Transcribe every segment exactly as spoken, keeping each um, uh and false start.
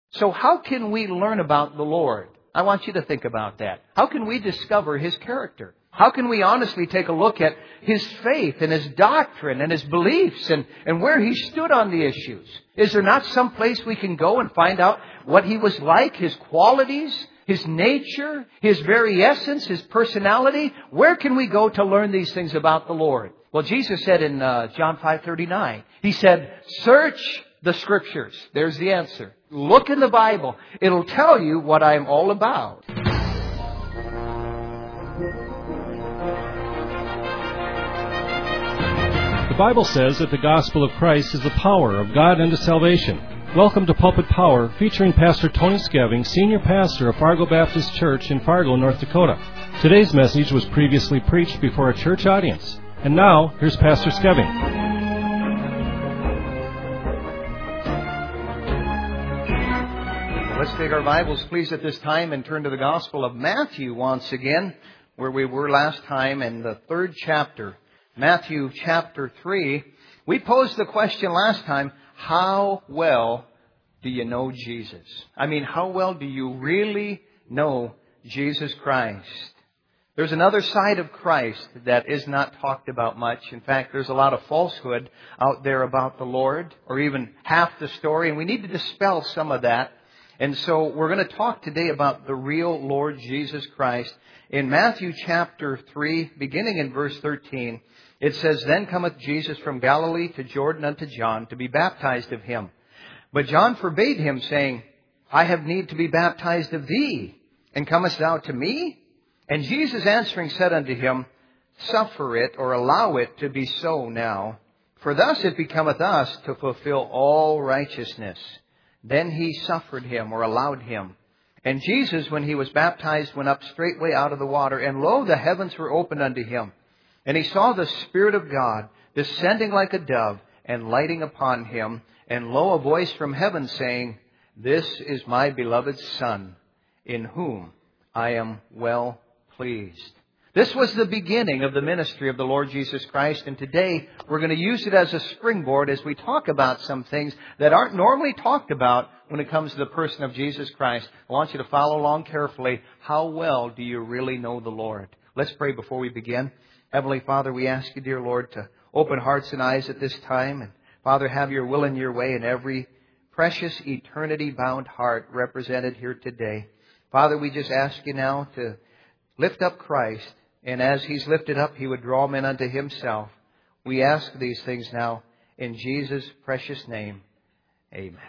So how can we learn about the Lord? I want you to think about that. How can we discover His character? How can we honestly take a look at His faith and His doctrine and His beliefs and, and where He stood on the issues? Is there not some place we can go and find out what He was like, His qualities, His nature, His very essence, His personality? Where can we go to learn these things about the Lord? Well, Jesus said in uh, John five thirty-nine, He said, search the Scriptures. There's the answer. Look in the Bible. It'll tell you what I'm all about. The Bible says that the gospel of Christ is the power of God unto salvation. Welcome to Pulpit Power, featuring Pastor Tony Skeving, Senior Pastor of Fargo Baptist Church in Fargo, North Dakota. Today's message was previously preached before a church audience. And now, here's Pastor Skeving. Let's take our Bibles, please, at this time and turn to the Gospel of Matthew once again, where we were last time in the third chapter. Matthew chapter three. We posed the question last time, how well do you know Jesus? I mean, how well do you really know Jesus Christ? There's another side of Christ that is not talked about much. In fact, there's a lot of falsehood out there about the Lord, or even half the story, and we need to dispel some of that. And so we're going to talk today about the real Lord Jesus Christ. In Matthew chapter three, beginning in verse thirteen, it says, Then cometh Jesus from Galilee to Jordan unto John to be baptized of him. But John forbade him, saying, I have need to be baptized of thee, and comest thou to me? And Jesus answering said unto him, Suffer it, or allow it to be so now, for thus it becometh us to fulfill all righteousness. Then he suffered him, or allowed him. And Jesus, when he was baptized, went up straightway out of the water, and lo, the heavens were opened unto him. And he saw the Spirit of God descending like a dove, and lighting upon him. And lo, a voice from heaven saying, This is my beloved Son, in whom I am well pleased. This was the beginning of the ministry of the Lord Jesus Christ, and today we're going to use it as a springboard as we talk about some things that aren't normally talked about when it comes to the person of Jesus Christ. I want you to follow along carefully. How well do you really know the Lord? Let's pray before we begin. Heavenly Father, we ask you, dear Lord, to open hearts and eyes at this time. And Father, have your will and your way in every precious, eternity-bound heart represented here today. Father, we just ask you now to lift up Christ. And as He's lifted up, He would draw men unto Himself. We ask these things now in Jesus' precious name. Amen.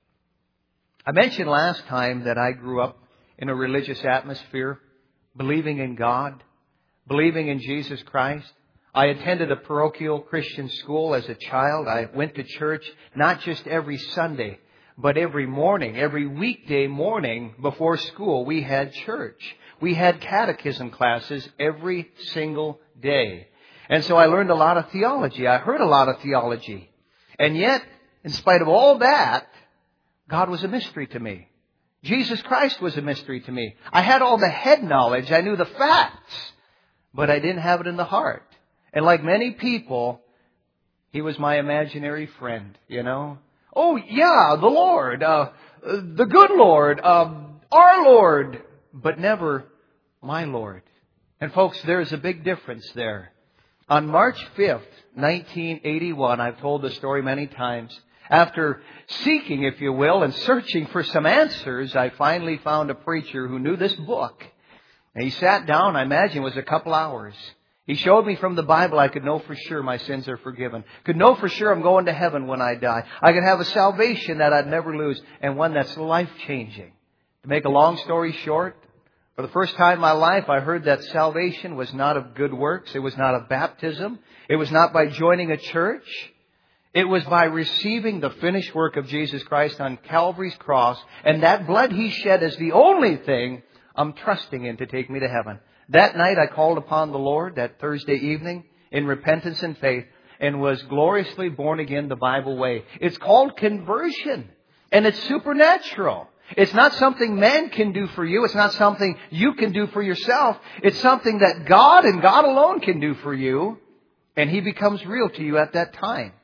I mentioned last time that I grew up in a religious atmosphere, believing in God, believing in Jesus Christ. I attended a parochial Christian school as a child. I went to church not just every Sunday, but every morning, every weekday morning before school, we had church. We had catechism classes every single day. And so I learned a lot of theology. I heard a lot of theology. And yet, in spite of all that, God was a mystery to me. Jesus Christ was a mystery to me. I had all the head knowledge. I knew the facts. But I didn't have it in the heart. And like many people, He was my imaginary friend, you know. Oh, yeah, the Lord, uh, the good Lord, uh, our Lord. But never my Lord. And folks, there's a big difference there. On March fifth, nineteen eighty-one, I've told the story many times, after seeking, if you will, and searching for some answers, I finally found a preacher who knew this book. And he sat down, I imagine it was a couple hours. He showed me from the Bible I could know for sure my sins are forgiven. Could know for sure I'm going to heaven when I die. I could have a salvation that I'd never lose, and one that's life-changing. To make a long story short, for the first time in my life, I heard that salvation was not of good works. It was not of baptism. It was not by joining a church. It was by receiving the finished work of Jesus Christ on Calvary's cross. And that blood He shed is the only thing I'm trusting in to take me to heaven. That night I called upon the Lord that Thursday evening in repentance and faith and was gloriously born again the Bible way. It's called conversion. And it's supernatural. It's not something man can do for you. It's not something you can do for yourself. It's something that God and God alone can do for you. And He becomes real to you at that time.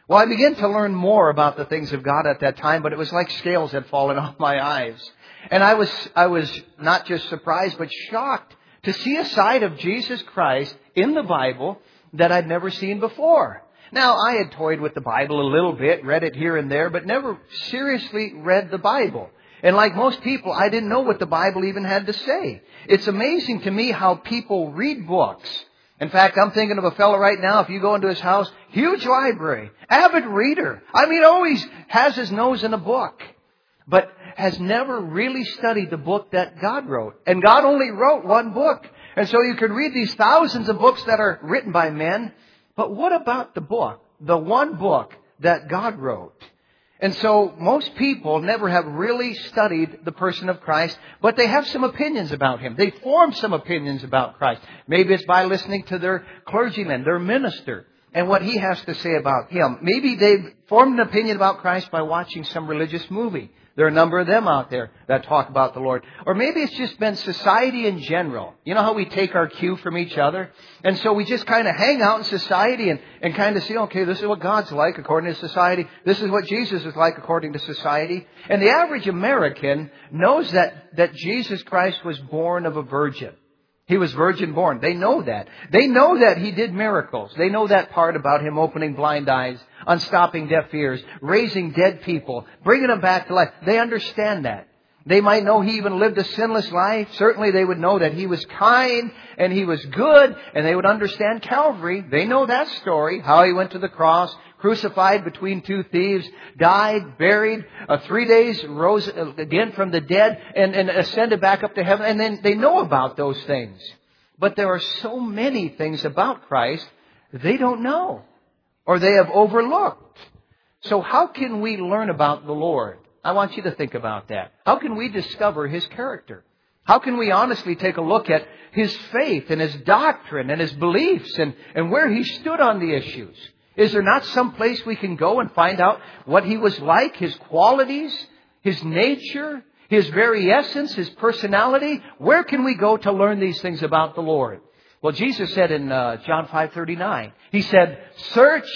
Well, I began to learn more about the things of God at that time, but it was like scales had fallen off my eyes. And I was, I was not just surprised, but shocked to see a side of Jesus Christ in the Bible that I'd never seen before. Now, I had toyed with the Bible a little bit, read it here and there, but never seriously read the Bible. And like most people, I didn't know what the Bible even had to say. It's amazing to me how people read books. In fact, I'm thinking of a fellow right now, if you go into his house, huge library, avid reader. I mean, always has his nose in a book, but has never really studied the book that God wrote. And God only wrote one book. And so you can read these thousands of books that are written by men. But what about the book, the one book that God wrote? And so most people never have really studied the person of Christ, but they have some opinions about Him. They form some opinions about Christ. Maybe it's by listening to their clergyman, their minister, and what he has to say about Him. Maybe they've formed an opinion about Christ by watching some religious movie. There are a number of them out there that talk about the Lord. Or maybe it's just been society in general. You know how we take our cue from each other? And so we just kind of hang out in society and, and kind of see, okay, this is what God's like according to society. This is what Jesus is like according to society. And the average American knows that, that Jesus Christ was born of a virgin. He was virgin born. They know that. They know that He did miracles. They know that part about Him opening blind eyes, unstopping deaf ears, raising dead people, bringing them back to life. They understand that. They might know He even lived a sinless life. Certainly they would know that He was kind and He was good, and they would understand Calvary. They know that story, how He went to the cross, crucified between two thieves, died, buried, uh, three days, rose again from the dead, and, and ascended back up to heaven. And then they know about those things. But there are so many things about Christ they don't know, or they have overlooked. So how can we learn about the Lord? I want you to think about that. How can we discover His character? How can we honestly take a look at His faith and His doctrine and His beliefs and, and where He stood on the issues? Is there not some place we can go and find out what He was like, His qualities, His nature, His very essence, His personality? Where can we go to learn these things about the Lord? Well, Jesus said in uh, John five thirty-nine, He said, search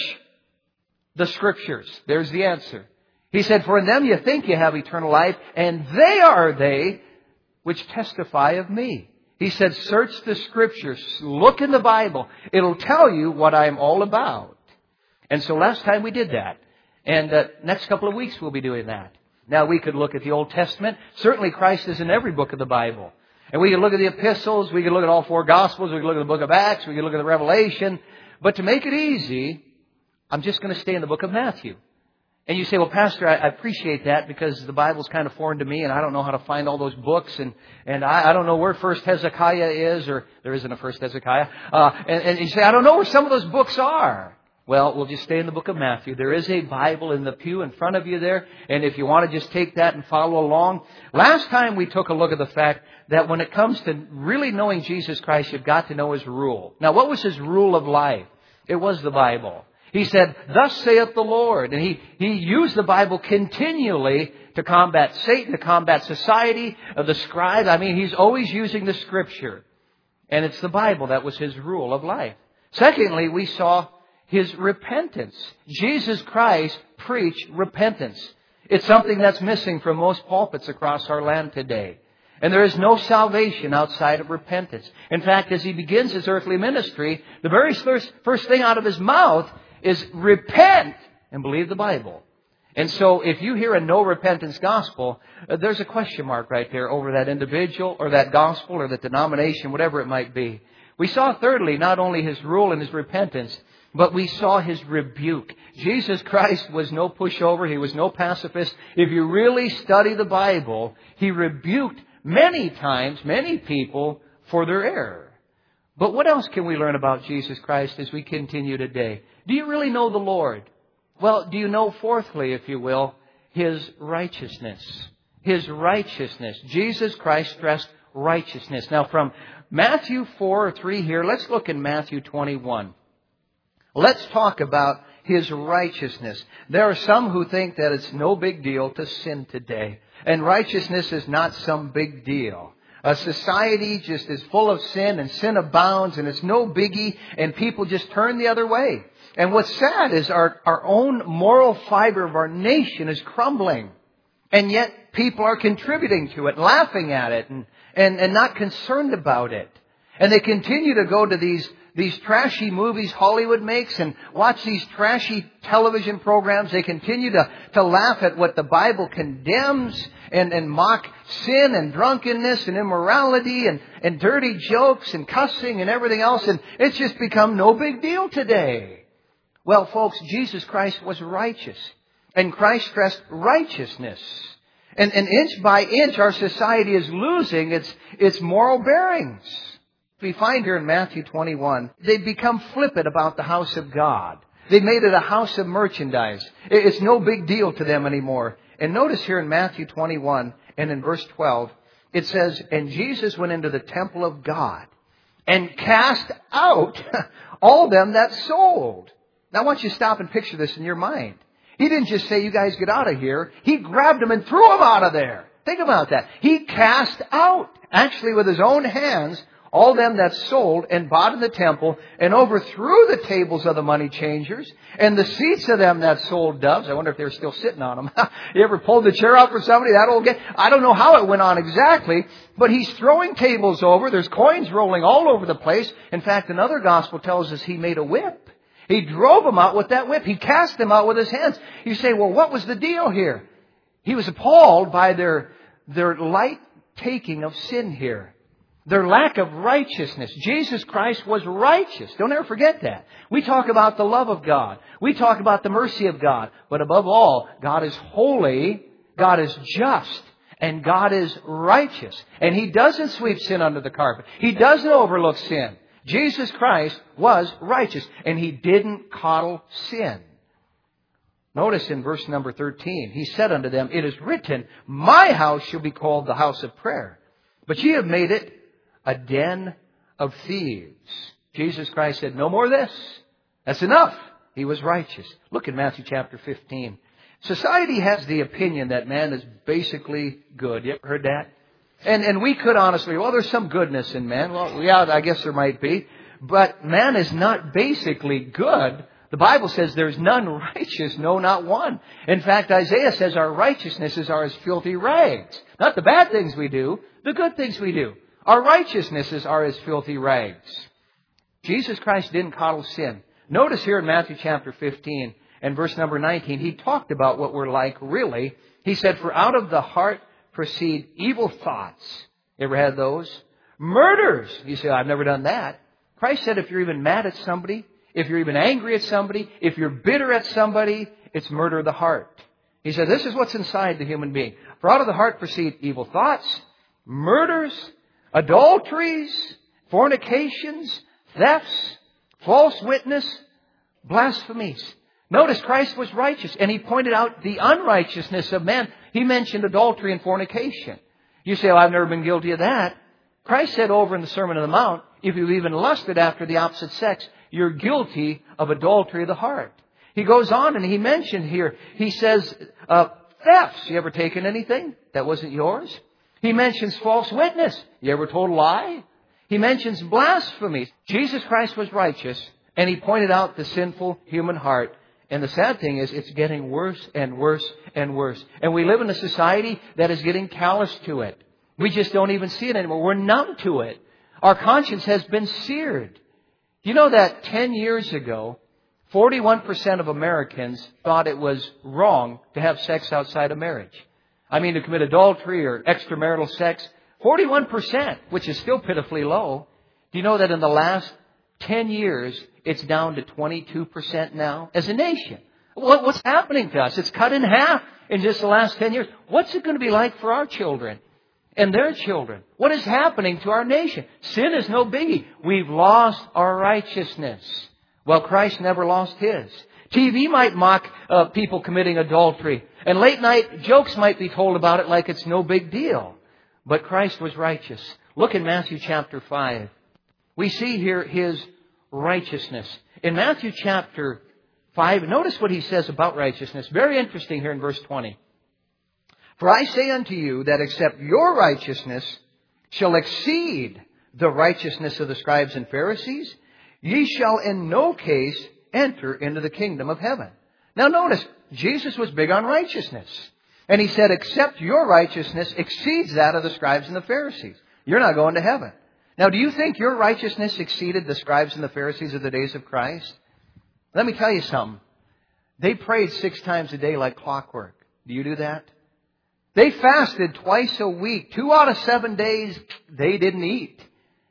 the Scriptures. There's the answer. He said, for in them you think you have eternal life, and they are they which testify of me. He said, search the Scriptures. Look in the Bible. It'll tell you what I'm all about. And so last time we did that. And uh, next couple of weeks we'll be doing that. Now we could look at the Old Testament. Certainly Christ is in every book of the Bible. And we could look at the epistles. We could look at all four Gospels. We could look at the book of Acts. We could look at the Revelation. But to make it easy, I'm just going to stay in the book of Matthew. And you say, well, Pastor, I, I appreciate that because the Bible's kind of foreign to me and I don't know how to find all those books. And, and I, I don't know where First Hezekiah is, or there isn't a First Hezekiah. Uh, and, and you say, I don't know where some of those books are. Well, we'll just stay in the book of Matthew. There is a Bible in the pew in front of you there. And if you want to just take that and follow along. Last time we took a look at the fact that when it comes to really knowing Jesus Christ, you've got to know His rule. Now, what was His rule of life? It was the Bible. He said, thus saith the Lord. And he, he used the Bible continually to combat Satan, to combat society, uh, the scribes. I mean, He's always using the Scripture. And it's the Bible that was His rule of life. Secondly, we saw His repentance. Jesus Christ preached repentance. It's something that's missing from most pulpits across our land today. And there is no salvation outside of repentance. In fact, as He begins His earthly ministry, the very first, first thing out of His mouth is repent and believe the Bible. And so if you hear a no repentance gospel, uh, there's a question mark right there over that individual or that gospel or that denomination, whatever it might be. We saw thirdly, not only His rule and His repentance, but we saw His rebuke. Jesus Christ was no pushover. He was no pacifist. If you really study the Bible, He rebuked many times, many people for their error. But what else can we learn about Jesus Christ as we continue today? Do you really know the Lord? Well, do you know, fourthly, if you will, His righteousness? His righteousness. Jesus Christ stressed righteousness. Now, from Matthew four or three here, let's look in Matthew twenty-one. Let's talk about His righteousness. There are some who think that it's no big deal to sin today. And righteousness is not some big deal. A society just is full of sin and sin abounds and it's no biggie and people just turn the other way. And what's sad is our, our own moral fiber of our nation is crumbling. And yet people are contributing to it, laughing at it, and, and, and not concerned about it. And they continue to go to these, these trashy movies Hollywood makes and watch these trashy television programs. They continue to, to laugh at what the Bible condemns and, and mock sin and drunkenness and immorality and, and dirty jokes and cussing and everything else. And it's just become no big deal today. Well, folks, Jesus Christ was righteous. And Christ stressed righteousness. And, and inch by inch, our society is losing its, its moral bearings. We find here in Matthew twenty-one, they've become flippant about the house of God. They've made it a house of merchandise. It's no big deal to them anymore. And notice here in Matthew twenty-one and in verse twelve, it says, "And Jesus went into the temple of God and cast out all them that sold." Now I want you to stop and picture this in your mind. He didn't just say, "You guys get out of here." He grabbed them and threw them out of there. Think about that. He cast out, actually with his own hands, all them that sold and bought in the temple, and overthrew the tables of the money changers and the seats of them that sold doves. I wonder if they're still sitting on them. You ever pulled the chair out for somebody? That old guy? I don't know how it went on exactly, but he's throwing tables over. There's coins rolling all over the place. In fact, another gospel tells us he made a whip. He drove them out with that whip. He cast them out with his hands. You say, well, what was the deal here? He was appalled by their, their light taking of sin here. Their lack of righteousness. Jesus Christ was righteous. Don't ever forget that. We talk about the love of God. We talk about the mercy of God. But above all, God is holy, God is just, and God is righteous. And He doesn't sweep sin under the carpet. He doesn't overlook sin. Jesus Christ was righteous, and He didn't coddle sin. Notice in verse number thirteen, He said unto them, "It is written, My house shall be called the house of prayer. But ye have made it a den of thieves." Jesus Christ said, "No more of this. That's enough." He was righteous. Look at Matthew chapter fifteen. Society has the opinion that man is basically good. You ever heard that? And and we could honestly, well, there's some goodness in man. Well, yeah, I guess there might be. But man is not basically good. The Bible says there's none righteous, no, not one. In fact, Isaiah says our righteousnesses are as filthy rags. Not the bad things we do, the good things we do. Our righteousnesses are as filthy rags. Jesus Christ didn't coddle sin. Notice here in Matthew chapter fifteen and verse number nineteen, He talked about what we're like really. He said, "For out of the heart proceed evil thoughts." You ever had those? Murders. You say, "I've never done that." Christ said if you're even mad at somebody, if you're even angry at somebody, if you're bitter at somebody, it's murder of the heart. He said this is what's inside the human being. "For out of the heart proceed evil thoughts, murders, adulteries, fornications, thefts, false witness, blasphemies." Notice Christ was righteous, and He pointed out the unrighteousness of man. He mentioned adultery and fornication. You say, "Well, I've never been guilty of that." Christ said over in the Sermon on the Mount, if you've even lusted after the opposite sex, you're guilty of adultery of the heart. He goes on and He mentioned here, He says, uh, thefts. You ever taken anything that wasn't yours? He mentions false witness. You ever told a lie? He mentions blasphemy. Jesus Christ was righteous, and He pointed out the sinful human heart. And the sad thing is, it's getting worse and worse and worse. And we live in a society that is getting callous to it. We just don't even see it anymore. We're numb to it. Our conscience has been seared. You know that ten years ago, forty-one percent of Americans thought it was wrong to have sex outside of marriage. I mean, to commit adultery or extramarital sex. forty-one percent, which is still pitifully low. Do you know that in the last ten years, it's down to twenty-two percent now as a nation? What, what's happening to us? It's cut in half in just the last ten years. What's it going to be like for our children and their children? What is happening to our nation? Sin is no biggie. We've lost our righteousness. Well, Christ never lost His. T V might mock uh, people committing adultery, and late night jokes might be told about it like it's no big deal. But Christ was righteous. Look in Matthew chapter five. We see here His righteousness. In Matthew chapter five, notice what He says about righteousness. Very interesting here in verse twenty. "For I say unto you that except your righteousness shall exceed the righteousness of the scribes and Pharisees, ye shall in no case enter into the kingdom of heaven. Now notice, Jesus was big on righteousness. And He said, except your righteousness exceeds that of the scribes and the Pharisees, you're not going to heaven. Now, do you think your righteousness exceeded the scribes and the Pharisees of the days of Christ? Let me tell you something. They prayed six times a day like clockwork. Do you do that? They fasted twice a week. Two out of seven days, they didn't eat.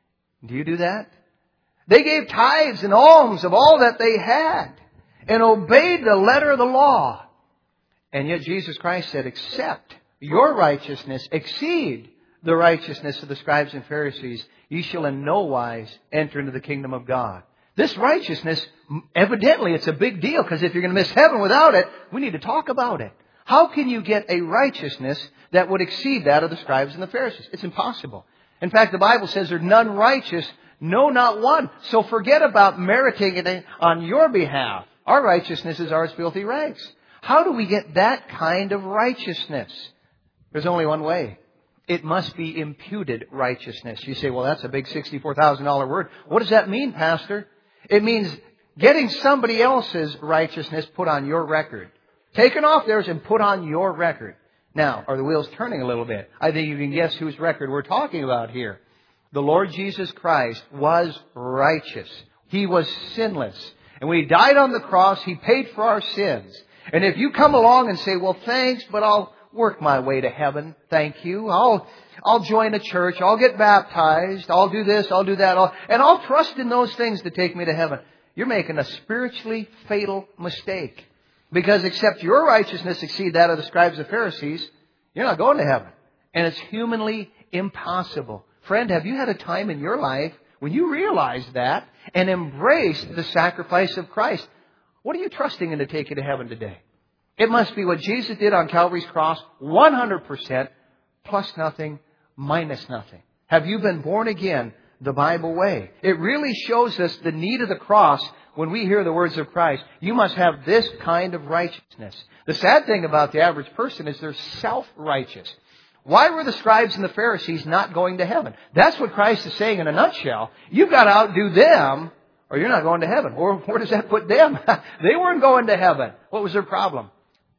Do you do that? They gave tithes and alms of all that they had and obeyed the letter of the law. And yet Jesus Christ said, except your righteousness exceed the righteousness of the scribes and Pharisees, ye shall in no wise enter into the kingdom of God. This righteousness, evidently it's a big deal, because if you're going to miss heaven without it, we need to talk about it. How can you get a righteousness that would exceed that of the scribes and the Pharisees? It's impossible. In fact, the Bible says there's none righteous, no, not one. So forget about meriting it on your behalf. Our righteousness is ours filthy rags. How do we get that kind of righteousness? There's only one way. It must be imputed righteousness. You say, well, that's a big sixty-four thousand dollars word. What does that mean, Pastor? It means getting somebody else's righteousness put on your record. Taken off theirs and put on your record. Now, are the wheels turning a little bit? I think you can guess whose record we're talking about here. The Lord Jesus Christ was righteous. He was sinless. And when He died on the cross, He paid for our sins. And if you come along and say, well, thanks, but I'll work my way to heaven. Thank you. I'll, I'll join a church. I'll get baptized. I'll do this. I'll do that. I'll, and I'll trust in those things to take me to heaven. You're making a spiritually fatal mistake. Because except your righteousness exceed that of the scribes and Pharisees, you're not going to heaven. And it's humanly impossible. Friend, have you had a time in your life when you realized that and embraced the sacrifice of Christ? What are you trusting in to take you to heaven today? It must be what Jesus did on Calvary's cross, one hundred percent, plus nothing, minus nothing. Have you been born again the Bible way? It really shows us the need of the cross when we hear the words of Christ. You must have this kind of righteousness. The sad thing about the average person is they're self-righteous. Why were the scribes and the Pharisees not going to heaven? That's what Christ is saying in a nutshell. You've got to outdo them or you're not going to heaven. Or where does that put them? They weren't going to heaven. What was their problem?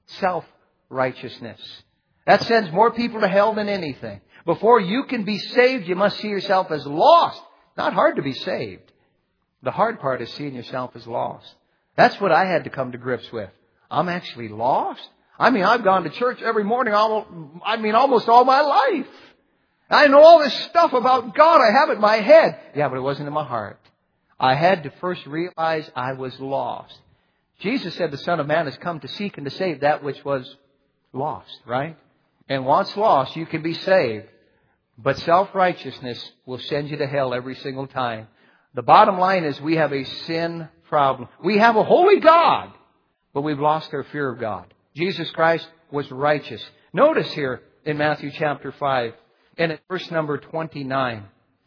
Self-righteousness. That sends more people to hell than anything. Before you can be saved, you must see yourself as lost. Not hard to be saved. The hard part is seeing yourself as lost. That's what I had to come to grips with. I'm actually lost? I mean, I've gone to church every morning, almost, I mean, almost all my life. I know all this stuff about God. I have it in my head. Yeah, but it wasn't in my heart. I had to first realize I was lost. Jesus said the Son of Man has come to seek and to save that which was lost, right? And once lost, you can be saved. But self-righteousness will send you to hell every single time. The bottom line is we have a sin problem. We have a holy God, but we've lost our fear of God. Jesus Christ was righteous. Notice here in Matthew chapter five and at verse number twenty-nine,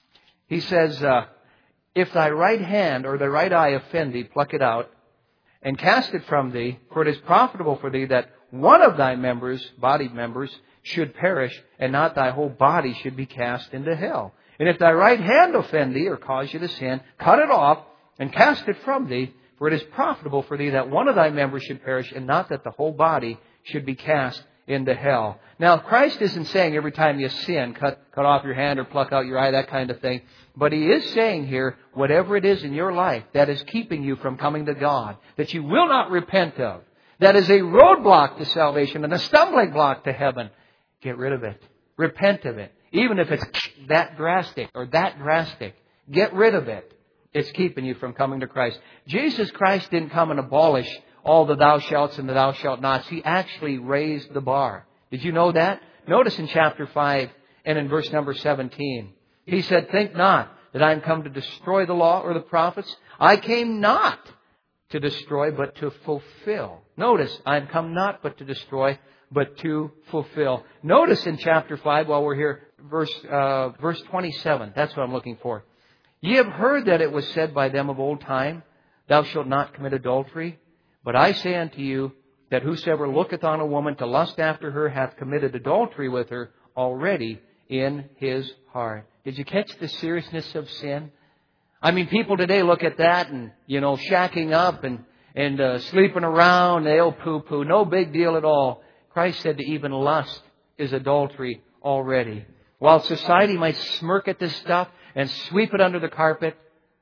He says, uh, if thy right hand or thy right eye offend thee, pluck it out and cast it from thee, for it is profitable for thee that one of thy members, body members, should perish, and not thy whole body should be cast into hell. And if thy right hand offend thee, or cause you to sin, cut it off, and cast it from thee, for it is profitable for thee that one of thy members should perish, and not that the whole body should be cast into hell. Now, Christ isn't saying every time you sin, cut, cut off your hand or pluck out your eye, that kind of thing. But He is saying here, whatever it is in your life that is keeping you from coming to God, that you will not repent of, that is a roadblock to salvation and a stumbling block to heaven, get rid of it. Repent of it. Even if it's that drastic or that drastic, get rid of it. It's keeping you from coming to Christ. Jesus Christ didn't come and abolish all the thou shalts and the thou shalt nots. He actually raised the bar. Did you know that? Notice in chapter five and in verse number seventeen. He said, think not that I am come to destroy the law or the prophets. I came not to destroy, but to fulfill. Notice, I am come not but to destroy, but to fulfill. Notice in chapter five, while we're here, verse, uh, verse twenty-seven. That's what I'm looking for. Ye have heard that it was said by them of old time, thou shalt not commit adultery. But I say unto you, that whosoever looketh on a woman to lust after her hath committed adultery with her already in his heart. Did you catch the seriousness of sin? I mean, people today look at that and, you know, shacking up and, and uh, sleeping around. They'll poo-poo. No big deal at all. Christ said that even lust is adultery already. While society might smirk at this stuff and sweep it under the carpet,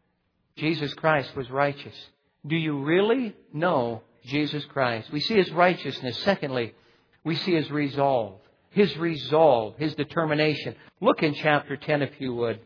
Jesus Christ was righteous. Do you really know Jesus Christ? We see His righteousness. Secondly, we see His resolve. His resolve, His determination. Look in chapter ten if you would.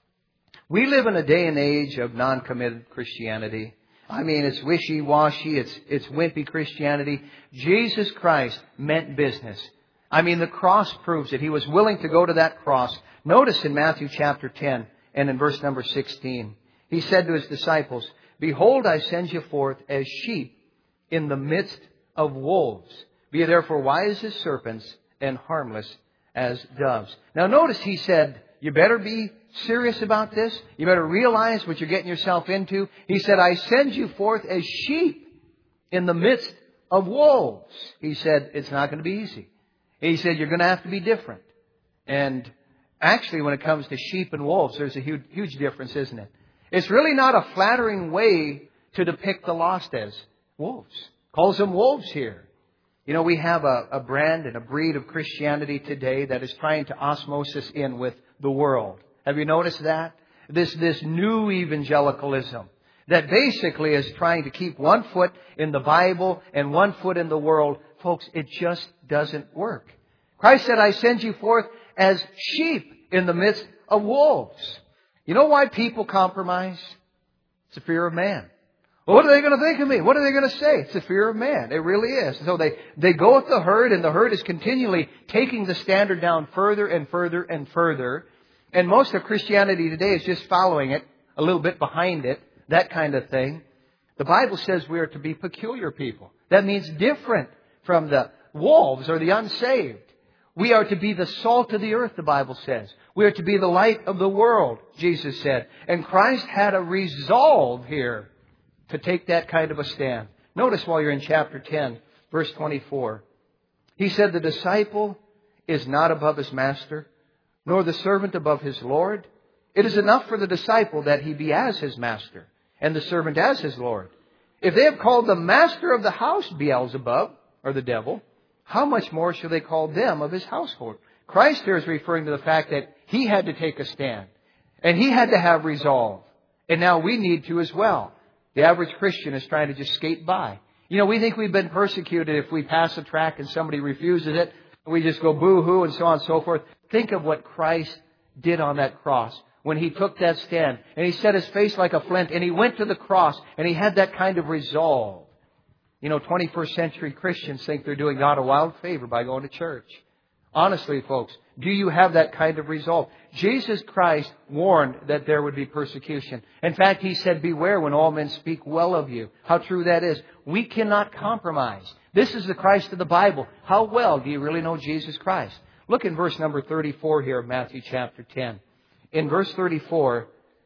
We live in a day and age of non-committed Christianity. I mean, it's wishy-washy, it's, it's wimpy Christianity. Jesus Christ meant business. I mean, the cross proves it. He was willing to go to that cross. Notice in Matthew chapter ten and in verse number sixteen, He said to His disciples, "Behold, I send you forth as sheep in the midst of wolves. Be ye therefore wise as serpents and harmless as doves." Now notice He said, you better be serious about this. You better realize what you're getting yourself into. He said, "I send you forth as sheep in the midst of wolves." He said, it's not going to be easy. He said, you're going to have to be different. And actually, when it comes to sheep and wolves, there's a huge, huge difference, isn't it? It's really not a flattering way to depict the lost as wolves. Calls them wolves here. You know, we have a, a brand and a breed of Christianity today that is trying to osmosis in with the world. Have you noticed that? This, this new evangelicalism that basically is trying to keep one foot in the Bible and one foot in the world. Folks, it just doesn't work. Christ said, "I send you forth as sheep in the midst of wolves." You know why people compromise? It's the fear of man. Well, what are they going to think of me? What are they going to say? It's the fear of man. It really is. So they, they go with the herd, and the herd is continually taking the standard down further and further and further. And most of Christianity today is just following it, a little bit behind it, that kind of thing. The Bible says we are to be peculiar people. That means different from the wolves or the unsaved. We are to be the salt of the earth, the Bible says. We are to be the light of the world, Jesus said. And Christ had a resolve here to take that kind of a stand. Notice while you're in chapter ten, verse twenty-four. He said, "The disciple is not above his master, nor the servant above his Lord. It is enough for the disciple that he be as his master, and the servant as his Lord. If they have called the master of the house Beelzebub, or the devil, how much more shall they call them of his household?" Christ here is referring to the fact that He had to take a stand. And He had to have resolve. And now we need to as well. The average Christian is trying to just skate by. You know, we think we've been persecuted if we pass a tract and somebody refuses it. We just go boo-hoo and so on and so forth. Think of what Christ did on that cross when He took that stand. And He set His face like a flint. And He went to the cross. And He had that kind of resolve. You know, twenty-first century Christians think they're doing God a wild favor by going to church. Honestly, folks, do you have that kind of resolve? Jesus Christ warned that there would be persecution. In fact, He said, "Beware when all men speak well of you." How true that is. We cannot compromise. This is the Christ of the Bible. How well do you really know Jesus Christ? Look in verse number thirty-four here of Matthew chapter ten. In verse thirty-four,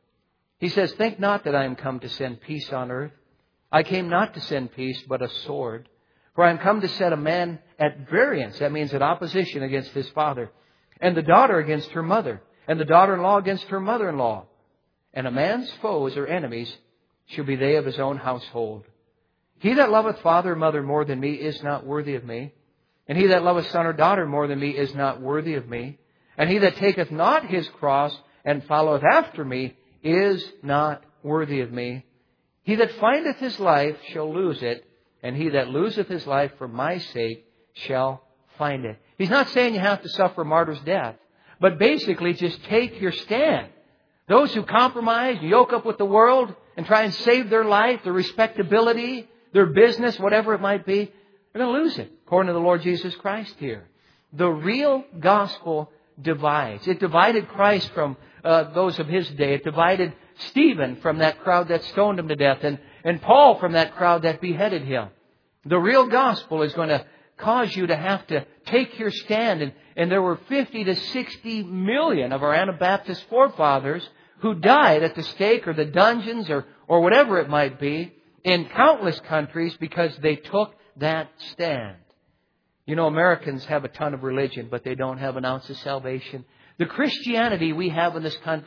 He says, "Think not that I am come to send peace on earth. I came not to send peace, but a sword. For I am come to set a man at variance," that means at opposition against his father, "and the daughter against her mother, and the daughter-in-law against her mother-in-law. And a man's foes or enemies shall be they of his own household. He that loveth father or mother more than me is not worthy of me. And he that loveth son or daughter more than me is not worthy of me. And he that taketh not his cross and followeth after me is not worthy of me. He that findeth his life shall lose it, and he that loseth his life for my sake shall find it." He's not saying you have to suffer a martyr's death, but basically just take your stand. Those who compromise, yoke up with the world, and try and save their life, their respectability, their business, whatever it might be, they're going to lose it, according to the Lord Jesus Christ here. The real gospel divides. It divided Christ from uh, those of His day. It divided Stephen from that crowd that stoned him to death, and, and Paul from that crowd that beheaded him. The real gospel is going to cause you to have to take your stand. And, and there were fifty to sixty million of our Anabaptist forefathers who died at the stake or the dungeons or, or whatever it might be in countless countries because they took that stand. You know, Americans have a ton of religion, but they don't have an ounce of salvation. The Christianity we have in this country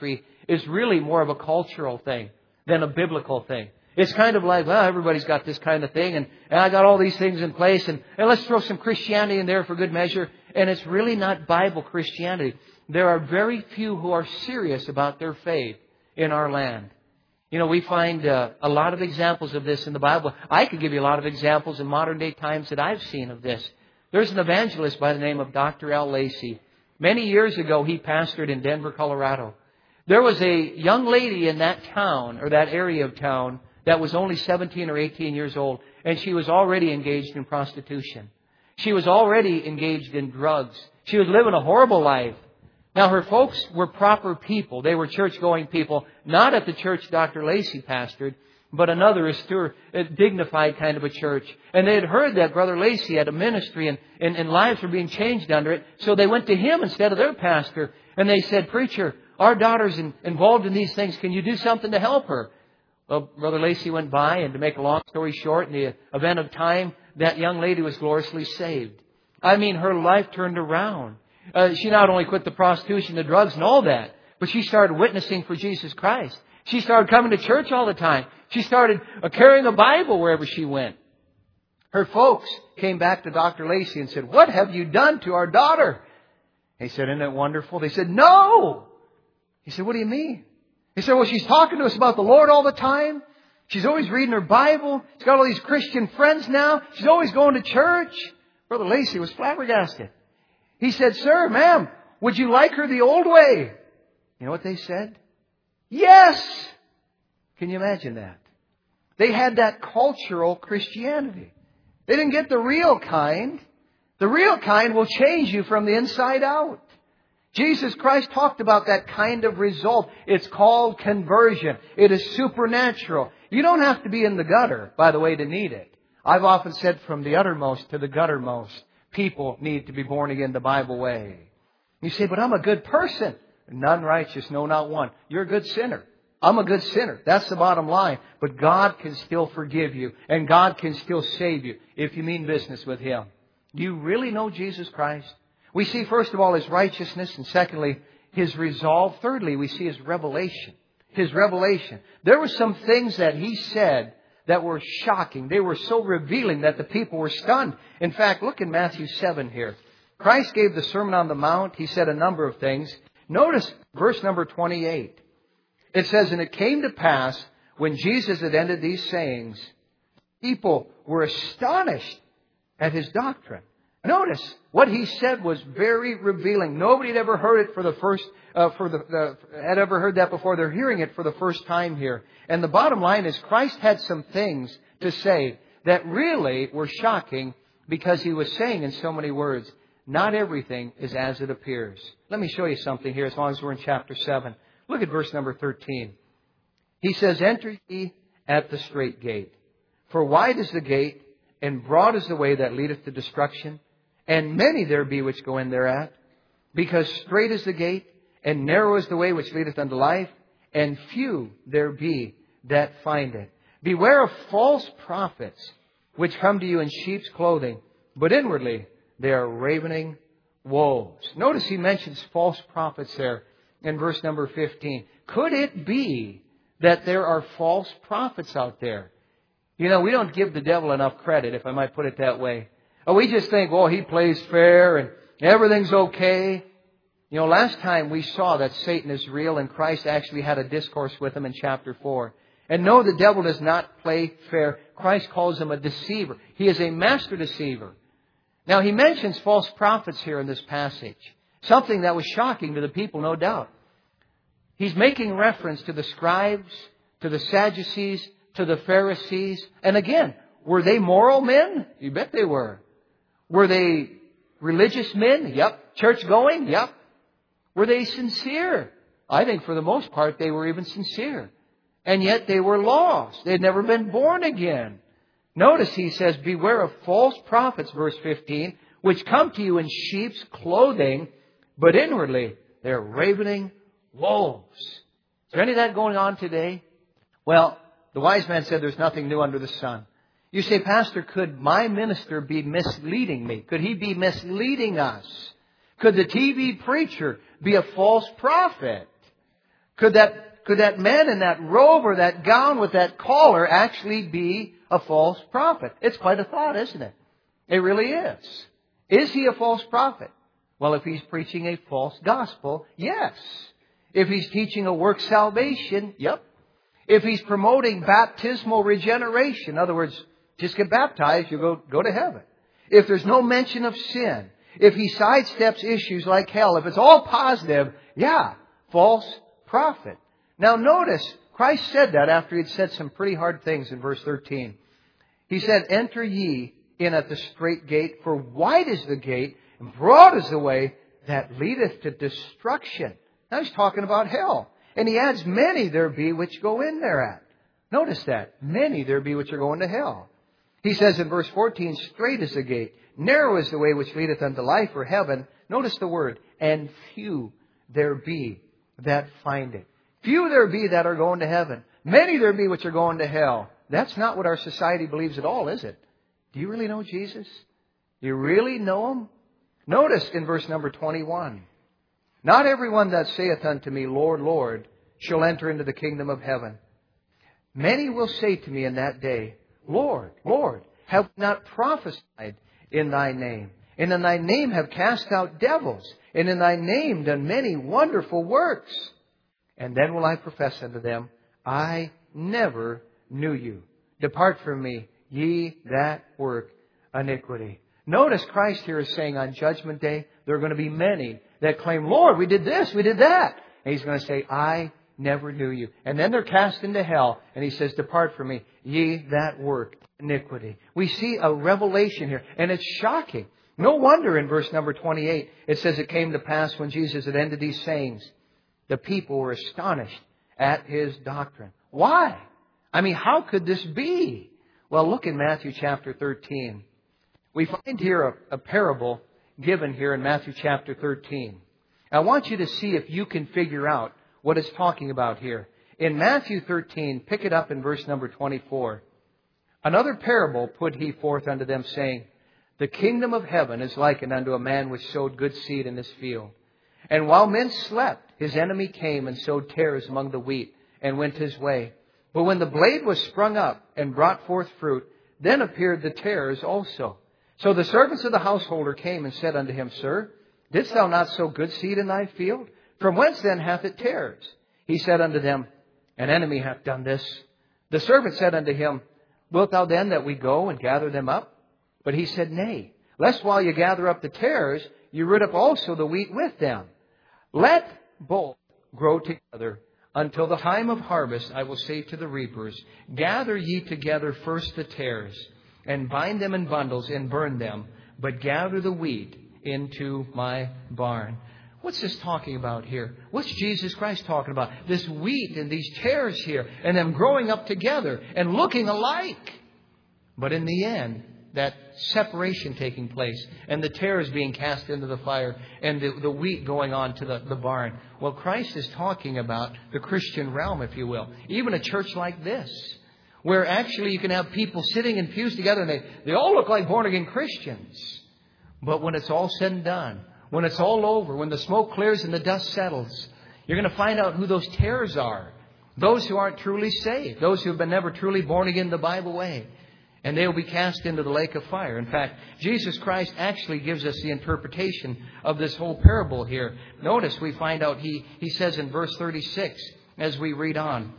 is really more of a cultural thing than a biblical thing. It's kind of like, well, everybody's got this kind of thing, and, and I got all these things in place, and, and let's throw some Christianity in there for good measure. And it's really not Bible Christianity. There are very few who are serious about their faith in our land. You know, we find uh, a lot of examples of this in the Bible. I could give you a lot of examples in modern day times that I've seen of this. There's an evangelist by the name of Doctor Al Lacey. Many years ago, he pastored in Denver, Colorado. There was a young lady in that town, or that area of town, that was only seventeen or eighteen years old, and she was already engaged in prostitution. She was already engaged in drugs. She was living a horrible life. Now, her folks were proper people. They were church-going people, not at the church Doctor Lacey pastored, but another, a dignified kind of a church. And they had heard that Brother Lacey had a ministry and, and, and lives were being changed under it. So they went to him instead of their pastor. And they said, "Preacher, our daughter's in, involved in these things. Can you do something to help her?" Well, Brother Lacey went by, and to make a long story short, in the event of time, that young lady was gloriously saved. I mean, her life turned around. Uh, she not only quit the prostitution, the drugs, and all that, but she started witnessing for Jesus Christ. She started coming to church all the time. She started uh, carrying a Bible wherever she went. Her folks came back to Doctor Lacey and said, "What have you done to our daughter?" He said, "Isn't it wonderful?" They said, "No." He said, "What do you mean?" He said, "Well, she's talking to us about the Lord all the time. She's always reading her Bible. She's got all these Christian friends now. She's always going to church." Brother Lacey was flabbergasted. He said, "Sir, ma'am, would you like her the old way?" You know what they said? Yes! Can you imagine that? They had that cultural Christianity. They didn't get the real kind. The real kind will change you from the inside out. Jesus Christ talked about that kind of result. It's called conversion. It is supernatural. You don't have to be in the gutter, by the way, to need it. I've often said from the uttermost to the guttermost, people need to be born again the Bible way. You say, "But I'm a good person." None righteous, no, not one. You're a good sinner. I'm a good sinner. That's the bottom line. But God can still forgive you, and God can still save you if you mean business with Him. Do you really know Jesus Christ? We see, first of all, His righteousness, and secondly, His resolve. Thirdly, we see His revelation. His revelation. There were some things that He said that were shocking. They were so revealing that the people were stunned. In fact, look in Matthew seven here. Christ gave the Sermon on the Mount. He said a number of things. Notice verse number twenty-eight. It says, "And it came to pass, when Jesus had ended these sayings, people were astonished at His doctrine." Notice, what He said was very revealing. Nobody had ever heard it for the first, uh, for the, the, had ever heard that before. They're hearing it for the first time here. And the bottom line is, Christ had some things to say that really were shocking, because He was saying in so many words, not everything is as it appears. Let me show you something here as long as we're in chapter seven. Look at verse number thirteen. He says, "Enter ye at the strait gate. For wide is the gate, and broad is the way that leadeth to destruction, and many there be which go in thereat. Because strait is the gate, and narrow is the way which leadeth unto life, and few there be that find it. Beware of false prophets, which come to you in sheep's clothing, but inwardly they are ravening wolves." Notice He mentions false prophets there in verse number fifteen. Could it be that there are false prophets out there? You know, we don't give the devil enough credit, if I might put it that way. Oh, we just think, well, he plays fair and everything's okay. You know, last time we saw that Satan is real, and Christ actually had a discourse with him in chapter four. And no, the devil does not play fair. Christ calls him a deceiver. He is a master deceiver. Now, He mentions false prophets here in this passage. Something that was shocking to the people, no doubt. He's making reference to the scribes, to the Sadducees, to the Pharisees. And again, were they moral men? You bet they were. Were they religious men? Yep. Church going? Yep. Were they sincere? I think for the most part they were even sincere. And yet they were lost. They had never been born again. Notice He says, "Beware of false prophets," verse fifteen, "which come to you in sheep's clothing, but inwardly they're ravening wolves." Is there any of that going on today? Well, the wise man said there's nothing new under the sun. You say, "Pastor, could my minister be misleading me? Could he be misleading us? Could the T V preacher be a false prophet? Could that, could that man in that robe or that gown with that collar actually be a false prophet? It's quite a thought, isn't it? It really is. Is he a false prophet? Well, if he's preaching a false gospel, yes. If he's teaching a work salvation, yep. If he's promoting baptismal regeneration, in other words, just get baptized, you'll go, go to heaven. If there's no mention of sin, if he sidesteps issues like hell, if it's all positive, yeah, false prophet. Now notice, Christ said that after he'd said some pretty hard things in verse thirteen. He said, enter ye in at the strait gate, for wide is the gate, and broad is the way that leadeth to destruction. Now he's talking about hell. And he adds, many there be which go in thereat. Notice that. Many there be which are going to hell. He says in verse fourteen, strait is the gate, narrow is the way which leadeth unto life or heaven. Notice the word, and few there be that find it. Few there be that are going to heaven. Many there be which are going to hell. That's not what our society believes at all, is it? Do you really know Jesus? Do you really know Him? Notice in verse number twenty-one. Not everyone that saith unto me, Lord, Lord, shall enter into the kingdom of heaven. Many will say to me in that day, Lord, Lord, have we not prophesied in Thy name? And in Thy name have cast out devils, and in Thy name done many wonderful works. And then will I profess unto them, I never knew you. Depart from me, ye that work iniquity. Notice Christ here is saying on Judgment Day, there are going to be many that claim, Lord, we did this, we did that. And He's going to say, I never knew you. And then they're cast into hell. And He says, depart from me, ye that work iniquity. We see a revelation here. And it's shocking. No wonder in verse number twenty-eight, it says it came to pass when Jesus had ended these sayings, the people were astonished at His doctrine. Why? I mean, how could this be? Well, look in Matthew chapter thirteen. We find here a, a parable given here in Matthew chapter thirteen. I want you to see if you can figure out what it's talking about here. In Matthew thirteen, pick it up in verse number twenty-four. Another parable put He forth unto them, saying, the kingdom of heaven is likened unto a man which sowed good seed in his field. And while men slept, his enemy came and sowed tares among the wheat, and went his way. But when the blade was sprung up and brought forth fruit, then appeared the tares also. So the servants of the householder came and said unto him, Sir, didst thou not sow good seed in thy field? From whence then hath it tares? He said unto them, An enemy hath done this. The servant said unto him, Wilt thou then that we go and gather them up? But he said, Nay, lest while you gather up the tares, you root up also the wheat with them. Let both grow together until the time of harvest. I will say to the reapers, Gather ye together first the tares, and bind them in bundles and burn them, but gather the wheat into my barn. What's this talking about here? What's Jesus Christ talking about? This wheat and these tares here, and them growing up together and looking alike. But in the end, that separation taking place, and the tares being cast into the fire, and the, the wheat going on to the, the barn. Well, Christ is talking about the Christian realm, if you will. Even a church like this, where actually you can have people sitting in pews together, and they, they all look like born-again Christians. But when it's all said and done, when it's all over, when the smoke clears and the dust settles, you're going to find out who those tares are. Those who aren't truly saved. Those who have been never truly born again the Bible way. And they will be cast into the lake of fire. In fact, Jesus Christ actually gives us the interpretation of this whole parable here. Notice we find out he, he says in verse thirty-six, as we read on,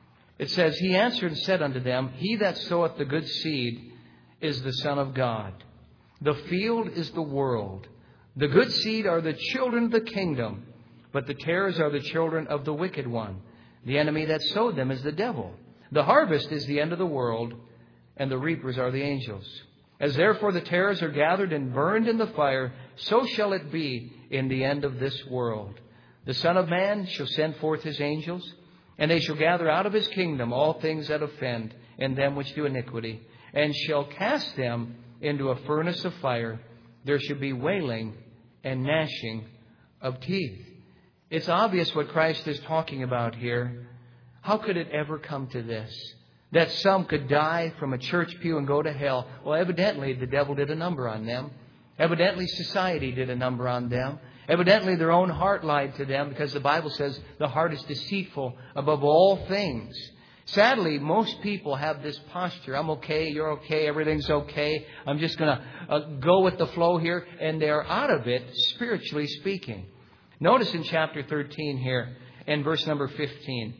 it says, He answered and said unto them, He that soweth the good seed is the Son of God. The field is the world. The good seed are the children of the kingdom, but the tares are the children of the wicked one. The enemy that sowed them is the devil. The harvest is the end of the world, and the reapers are the angels. As therefore the tares are gathered and burned in the fire, so shall it be in the end of this world. The Son of Man shall send forth His angels, and they shall gather out of His kingdom all things that offend, and them which do iniquity, and shall cast them into a furnace of fire. There shall be wailing and gnashing of teeth. It's obvious what Christ is talking about here. How could it ever come to this? That some could die from a church pew and go to hell. Well, evidently the devil did a number on them. Evidently society did a number on them. Evidently, their own heart lied to them, because the Bible says the heart is deceitful above all things. Sadly, most people have this posture. I'm okay, you're okay, everything's okay. I'm just going to uh, go with the flow here. And they're out of it, spiritually speaking. Notice in chapter thirteen here, in verse number fifteen.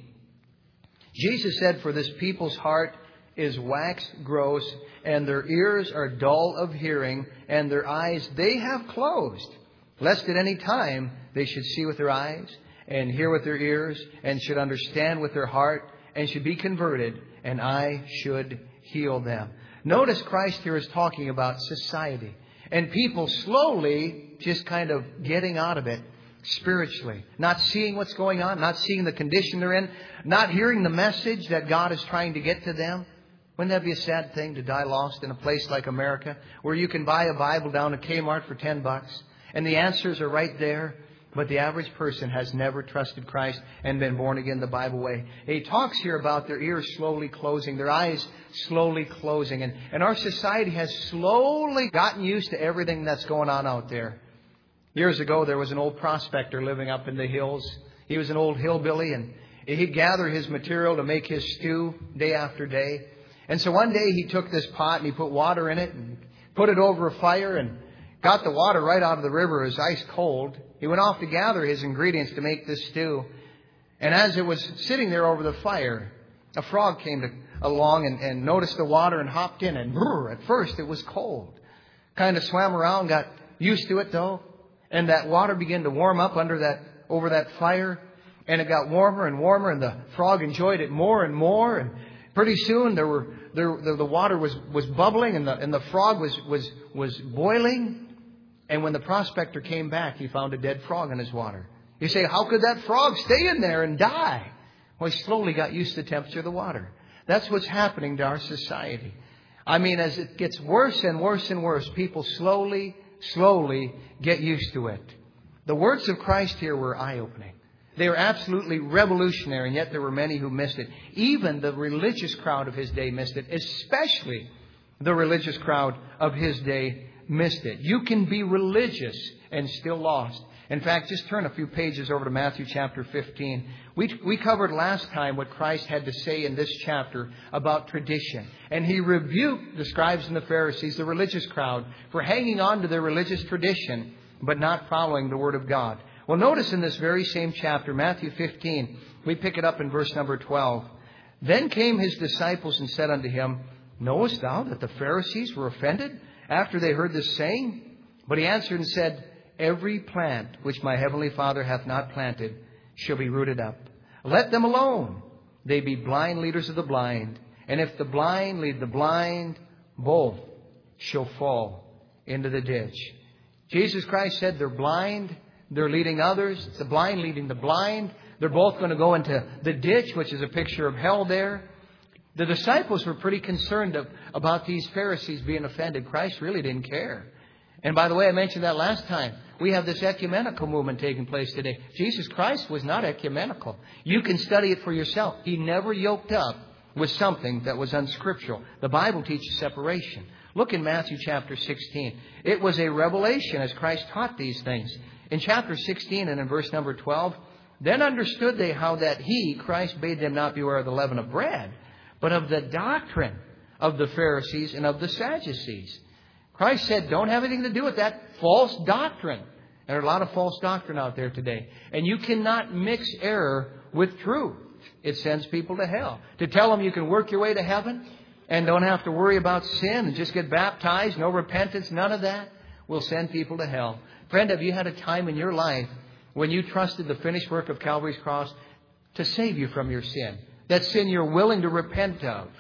Jesus said, "For this people's heart is waxed gross, and their ears are dull of hearing, and their eyes they have closed, lest at any time they should see with their eyes, and hear with their ears, and should understand with their heart, and should be converted, and I should heal them." Notice Christ here is talking about society, and people slowly just kind of getting out of it spiritually, not seeing what's going on, not seeing the condition they're in, not hearing the message that God is trying to get to them. Wouldn't that be a sad thing, to die lost in a place like America, where you can buy a Bible down at Kmart for ten bucks, and the answers are right there, but the average person has never trusted Christ and been born again the Bible way. He talks here about their ears slowly closing, their eyes slowly closing, and, and our society has slowly gotten used to everything that's going on out there. Years ago, there was an old prospector living up in the hills. He was an old hillbilly, and he'd gather his material to make his stew day after day. And so one day he took this pot and he put water in it and put it over a fire and got the water right out of the river. It was ice cold. He went off to gather his ingredients to make this stew. And as it was sitting there over the fire, a frog came to, along and, and noticed the water and hopped in. And brr, at first it was cold. Kind of swam around, got used to it though. And that water began to warm up under that, over that fire. And it got warmer and warmer, and the frog enjoyed it more and more. And pretty soon there were there, the, the water was, was bubbling, and the and the frog was, was was boiling. And when the prospector came back, he found a dead frog in his water. You say, how could that frog stay in there and die? Well, he slowly got used to the temperature of the water. That's what's happening to our society. I mean, as it gets worse and worse and worse, people slowly, slowly get used to it. The words of Christ here were eye-opening. They were absolutely revolutionary, and yet there were many who missed it. Even the religious crowd of his day missed it. Especially the religious crowd of his day missed it. You can be religious and still lost. In fact, just turn a few pages over to Matthew chapter fifteen. We, we covered last time what Christ had to say in this chapter about tradition. And he rebuked the scribes and the Pharisees, the religious crowd, for hanging on to their religious tradition, but not following the Word of God. Well, notice in this very same chapter, Matthew fifteen, we pick it up in verse number twelve. Then came his disciples and said unto him, Knowest thou that the Pharisees were offended after they heard this saying? But he answered and said, Every plant which my heavenly Father hath not planted shall be rooted up. Let them alone. They be blind leaders of the blind. And if the blind lead the blind, both shall fall into the ditch. Jesus Christ said they're blind. They're leading others. It's the blind leading the blind. They're both going to go into the ditch, which is a picture of hell there. The disciples were pretty concerned of, about these Pharisees being offended. Christ really didn't care. And by the way, I mentioned that last time. We have this ecumenical movement taking place today. Jesus Christ was not ecumenical. You can study it for yourself. He never yoked up with something that was unscriptural. The Bible teaches separation. Look in Matthew chapter sixteen. It was a revelation as Christ taught these things. In chapter sixteen and in verse number twelve, Then understood they how that he, Christ, bade them not beware of the leaven of bread, but of the doctrine of the Pharisees and of the Sadducees. Christ said, don't have anything to do with that false doctrine. There are a lot of false doctrine out there today. And you cannot mix error with truth. It sends people to hell. To tell them you can work your way to heaven and don't have to worry about sin and just get baptized, no repentance, none of that, will send people to hell. Friend, have you had a time in your life when you trusted the finished work of Calvary's cross to save you from your sin? That sin you're willing to repent of.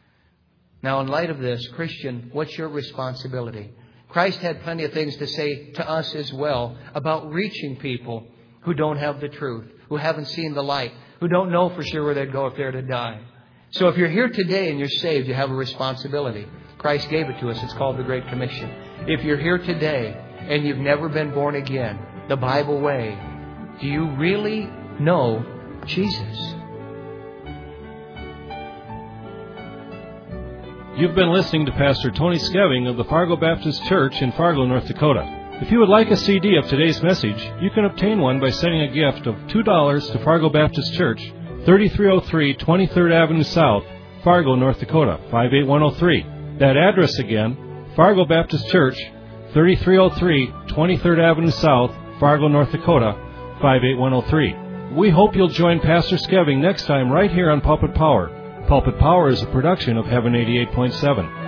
Now, in light of this, Christian, what's your responsibility? Christ had plenty of things to say to us as well about reaching people who don't have the truth, who haven't seen the light, who don't know for sure where they'd go if they're to die. So if you're here today and you're saved, you have a responsibility. Christ gave it to us. It's called the Great Commission. If you're here today and you've never been born again, the Bible way, do you really know Jesus? You've been listening to Pastor Tony Skeving of the Fargo Baptist Church in Fargo, North Dakota. If you would like a C D of today's message, you can obtain one by sending a gift of two dollars to Fargo Baptist Church, thirty-three oh three twenty-third Avenue South, Fargo, North Dakota, five eight one oh three. That address again, Fargo Baptist Church, thirty-three oh three twenty-third Avenue South, Fargo, North Dakota, five eight one oh three. We hope you'll join Pastor Skeving next time right here on Pulpit Power. Pulpit Power is a production of Heaven eighty-eight point seven.